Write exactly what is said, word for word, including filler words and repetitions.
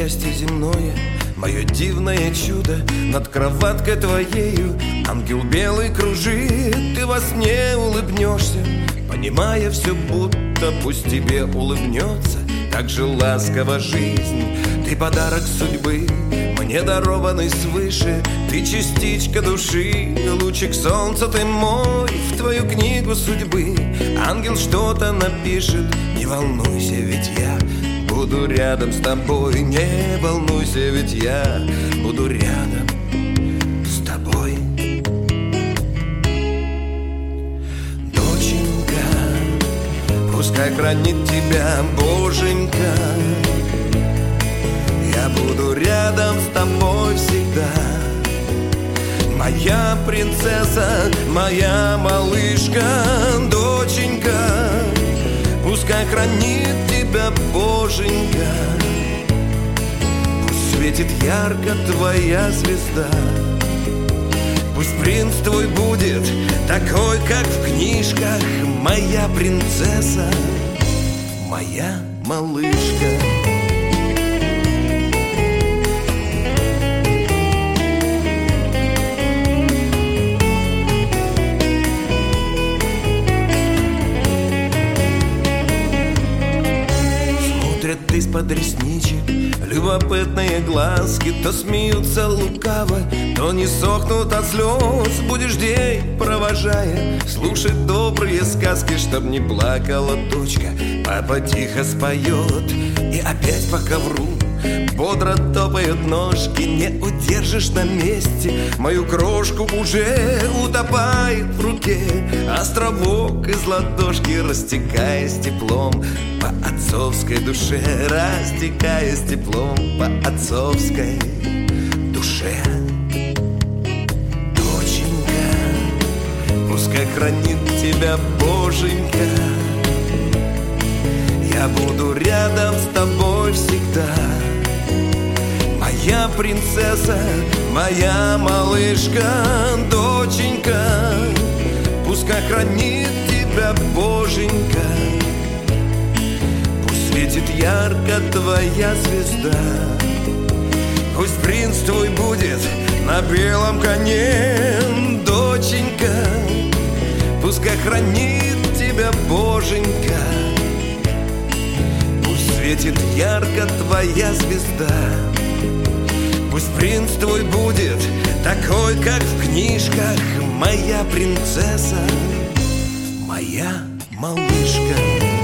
счастье земное, мое дивное чудо, над кроваткой твоею ангел белый кружит. Ты во сне улыбнешься, понимая все, будто пусть тебе улыбнется так же ласково жизнь. Ты подарок судьбы, мне дарованный свыше. Ты частичка души, лучик солнца ты мой. В твою книгу судьбы ангел что-то напишет. Не волнуйся, ведь я буду рядом с тобой. Не волнуйся, ведь я буду рядом с тобой. Доченька, пускай хранит тебя Боженька. Я буду рядом с тобой всегда. Моя принцесса, моя малышка, доченька, пускай хранит тебя Боженька. Пусть светит ярко твоя звезда. Пусть принц твой будет такой, как в книжках. Моя принцесса, моя малышка. Из-под ресничек любопытные глазки то смеются лукаво, то не сохнут от слез. Будешь день провожая, слушать добрые сказки, чтоб не плакала дочка. Папа тихо споет, и опять по ковру бодро топают ножки. Не удержишь на месте, мою крошку уже утопает в руке островок из ладошки, растекаясь теплом по отцовской душе, растекаясь теплом по отцовской душе. Доченька, пускай хранит тебя Боженька. Я буду рядом с тобой всегда. Моя принцесса, моя малышка, доченька, пускай хранит тебя Боженька. Пусть светит ярко твоя звезда. Пусть принц твой будет на белом коне, доченька, пускай хранит тебя Боженька. Пусть светит ярко твоя звезда. Пусть принц твой будет такой, как в книжках. Моя принцесса, моя малышка.